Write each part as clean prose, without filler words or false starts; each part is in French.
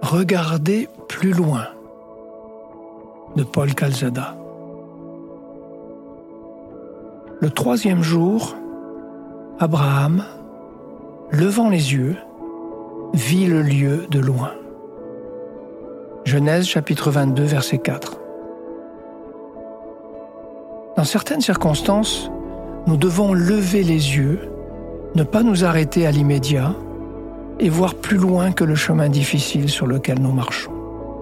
Regardez plus loin de Paul Calzada. Le 3e jour, Abraham, levant les yeux, vit le lieu de loin. Genèse chapitre 22, verset 4. Dans certaines circonstances, nous devons lever les yeux, ne pas nous arrêter à l'immédiat et voir plus loin que le chemin difficile sur lequel nous marchons.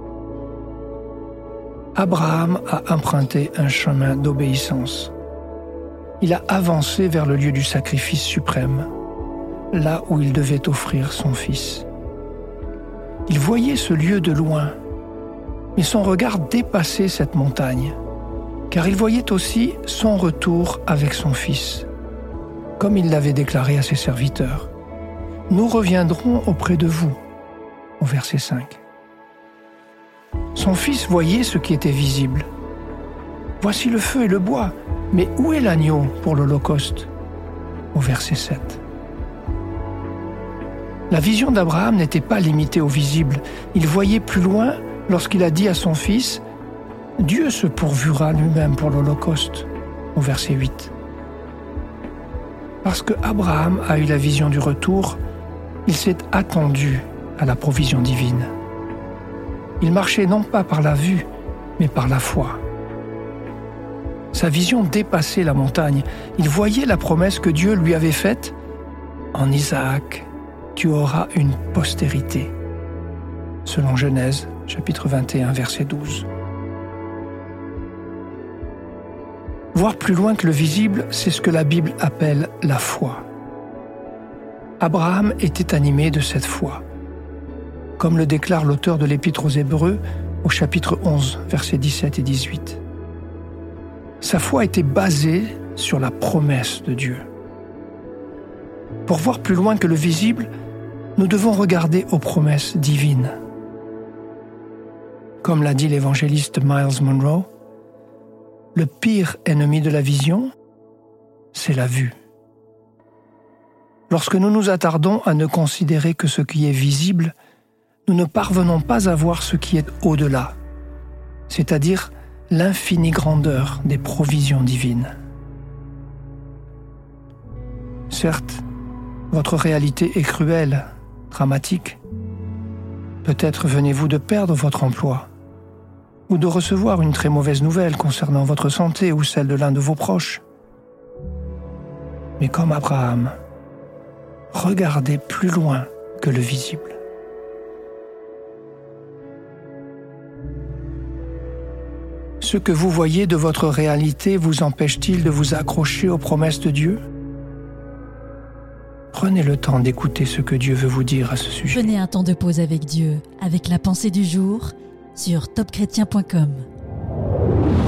Abraham a emprunté un chemin d'obéissance. Il a avancé vers le lieu du sacrifice suprême, là où il devait offrir son fils. Il voyait ce lieu de loin, mais son regard dépassait cette montagne, car il voyait aussi son retour avec son fils, comme il l'avait déclaré à ses serviteurs. « Nous reviendrons auprès de vous » au verset 5. Son fils voyait ce qui était visible. « Voici le feu et le bois, mais où est l'agneau pour l'Holocauste » au verset 7. La vision d'Abraham n'était pas limitée au visible. Il voyait plus loin lorsqu'il a dit à son fils « Dieu se pourvura lui-même pour l'Holocauste » au verset 8. Parce que Abraham a eu la vision du retour, il s'est attendu à la provision divine. Il marchait non pas par la vue, mais par la foi. Sa vision dépassait la montagne. Il voyait la promesse que Dieu lui avait faite. « En Isaac, tu auras une postérité » selon Genèse, chapitre 21, verset 12. Voir plus loin que le visible, c'est ce que la Bible appelle la foi. Abraham était animé de cette foi, comme le déclare l'auteur de l'Épître aux Hébreux au chapitre 11, versets 17 et 18. Sa foi était basée sur la promesse de Dieu. Pour voir plus loin que le visible, nous devons regarder aux promesses divines. Comme l'a dit l'évangéliste Myles Munroe, le pire ennemi de la vision, c'est la vue. Lorsque nous nous attardons à ne considérer que ce qui est visible, nous ne parvenons pas à voir ce qui est au-delà, c'est-à-dire l'infinie grandeur des provisions divines. Certes, votre réalité est cruelle, dramatique. Peut-être venez-vous de perdre votre emploi, ou de recevoir une très mauvaise nouvelle concernant votre santé ou celle de l'un de vos proches. Mais comme Abraham, regardez plus loin que le visible. Ce que vous voyez de votre réalité vous empêche-t-il de vous accrocher aux promesses de Dieu ? Prenez le temps d'écouter ce que Dieu veut vous dire à ce sujet. Prenez un temps de pause avec Dieu, avec la pensée du jour, sur topchrétien.com.